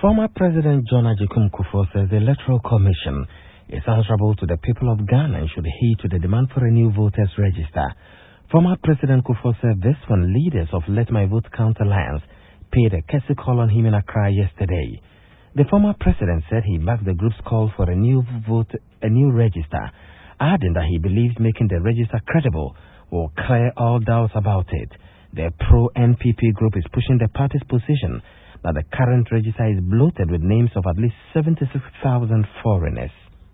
Former President John Agyekum Kufuor says the Electoral Commission is answerable to the people of Ghana and should heed to the demand for a new voters register. Former President Kufuor said this when leaders of Let My Vote Count Alliance paid a courtesy call on him in Accra yesterday. The former president said he backed the group's call for a new register, adding that he believes making the register credible will clear all doubts about it. The pro-NPP group is pushing the party's position that the current register is bloated with names of at least 76,000 foreigners.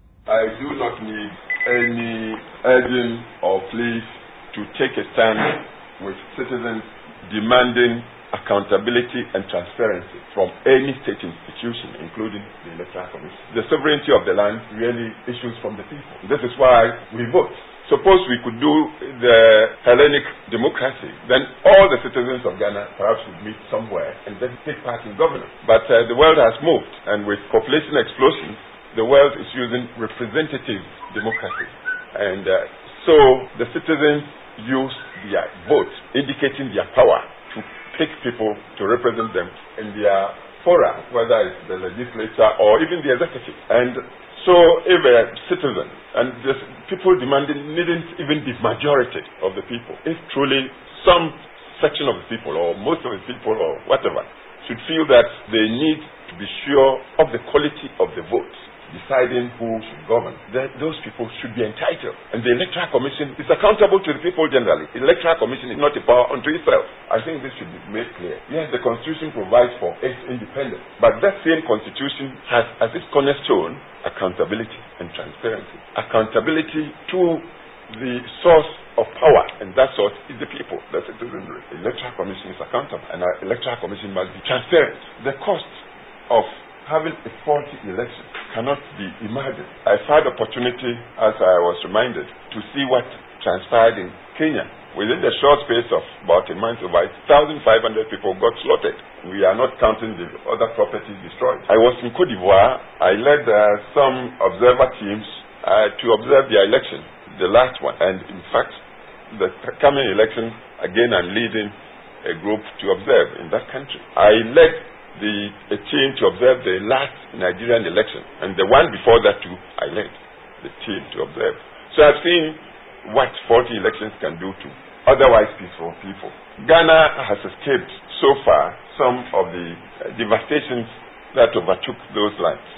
I do not need any urging or plea to take a stand with citizens demanding accountability and transparency from any state institution, including the Electoral Commission. The sovereignty of the land really issues from the people. This is why we vote. Suppose we could do the Hellenic democracy, then all the citizens of Ghana perhaps would meet somewhere and then take part in governance. But the world has moved, and with population explosion, the world is using representative democracy. And so the citizens use their vote, indicating their power to pick people to represent them in their fora, whether it's the legislature or even the executive. And so if a citizen, and the people demanding needn't even be majority of the people, if truly some section of the people or most of the people or whatever should feel that they need to be sure of the quality of the vote, deciding who should govern, then those people should be entitled. And the Electoral Commission is accountable to the people generally. The Electoral Commission is not a power unto itself. I think this should be made clear. Yes, the Constitution provides for its independence, but that same Constitution has as its cornerstone accountability and transparency. Accountability to the source of power, and that source is the people, the citizenry. The Electoral Commission is accountable, and our Electoral Commission must be transparent. The cost of having a faulty election cannot be imagined. I've had opportunity, as I was reminded, to see what transpired in Kenya. Within the short space of about a month, about 1,500 people got slaughtered. We are not counting the other properties destroyed. I was in Cote d'Ivoire. I led some observer teams to observe the election, the last one. And in fact, the coming election, again, I'm leading a group to observe in that country. I led the team to observe the last Nigerian election, and the one before that too, I led the team to observe. So I've seen what faulty elections can do to otherwise peaceful people. Ghana has escaped so far some of the devastations that overtook those lands.